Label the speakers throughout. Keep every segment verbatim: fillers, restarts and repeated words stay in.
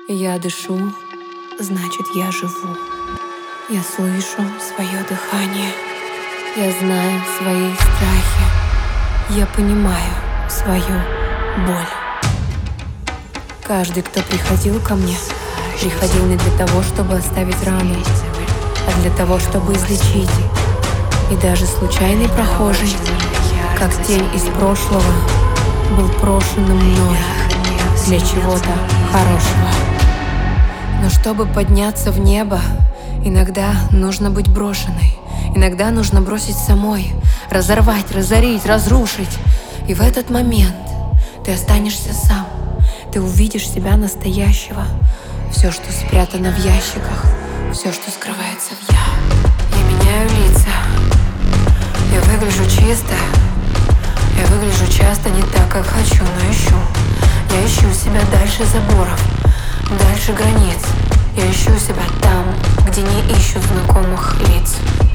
Speaker 1: Я дышу, значит, я живу. Я слышу свое дыхание. Я знаю свои страхи. Я понимаю свою боль. Каждый, кто приходил ко мне, приходил не для того, чтобы оставить рану, а для того, чтобы излечить. И даже случайный прохожий, как тень из прошлого, был брошенным мной для чего-то хорошего. Но чтобы подняться в небо, иногда нужно быть брошенной. Иногда нужно бросить самой, разорвать, разорить, разрушить. И в этот момент ты останешься сам. Ты увидишь себя настоящего. Все, что спрятано в ящиках, все, что скрывается в я. Я меняю лица. Я выгляжу чисто. Я выгляжу часто не так, как хочу, но ищу. Я ищу себя дальше заборов, дальше границ. Я ищу себя там, где не ищут знакомых лиц.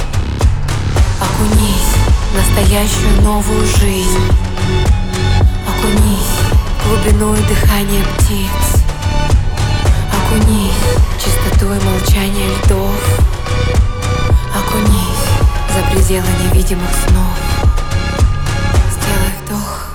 Speaker 1: Окунись в настоящую новую жизнь. Окунись в глубину и дыхание птиц. Окунись в чистоту и молчание льдов. Окунись за пределы невидимых снов. Сделай вдох.